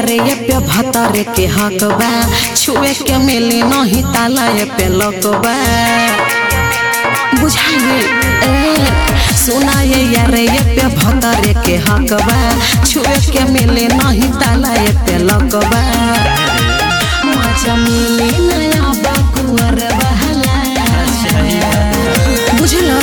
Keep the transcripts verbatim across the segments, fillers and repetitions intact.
यारे ये पे भतर के हकबा छुए के मिली नहीं ताला ये पे लकबा बुझाइए सुना ये यारे ये पे भतर के हकबा छुए के मिली नहीं ताला ये पे लकबा मजा मिली नया बकुअर बहला बुझला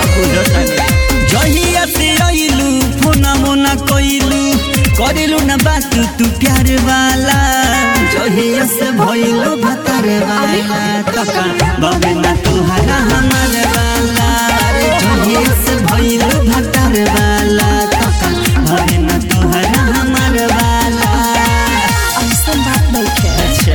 जहिया से आइलू फोना मोना कइलू करेलू ना बात तू प्यार वाला जहिया से भइलू भतर वाला तका बाबे ना तुहरा हमार वाला जहिया से भइलू भतर वाला तका बाबे ना तुहरा हमार वाला ऐसा बात नहीं है। अच्छा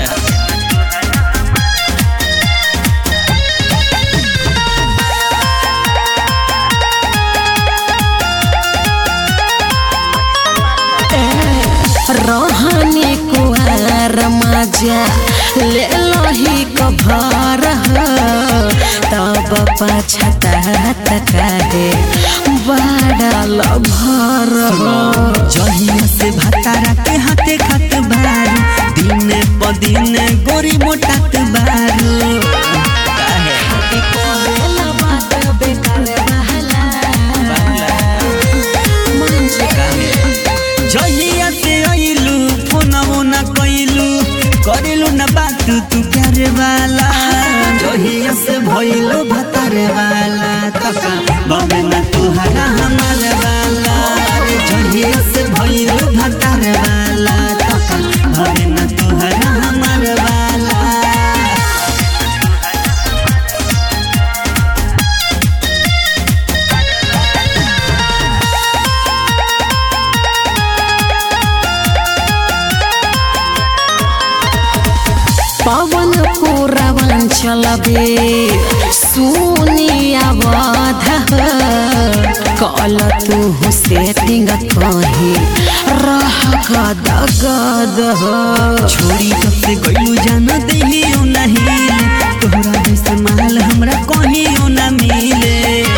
रहनी कुआर मजा ले लही कभर तब पछतात काहे बड़ा लभर जहिया से भतारा के हाथे खत बारू दिन प दिन गोरी मोटात बारू जहिया से आइलू फोना मोना कइलू करेलू ना बात तू प्यार वाला जहिया से भइलू भतर वाला तका बाबे ना तुहरा हमार वाला जहिया से भइलू भतर वाला तका बाबे ना तुहरा हमार वाला पवन पुरवन चलबे सुनी आवाध कल तू सेटिंग कही रह गद गद छोड़ी कब से गइलू जाना देहियो नहीं तोहरा जैसा माल हमरा कहियो ना मिले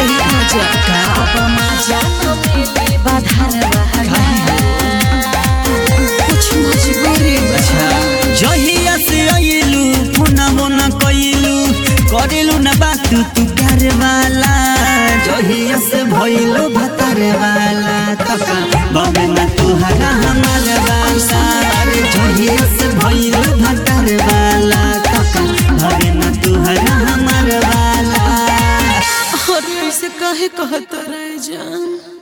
कुछ मजबूरी जहिया से आइलू फोना मोना कइलू करेलू ना बात तू प्यार वाला जहिया से भइलू भतर वाला तका बाबे ना तुहरा हमार वाला जहिया से भइलू भतर वाला तका बाबे ना तुहरा हमार वाला और ऐसे काहे कहत रह जान।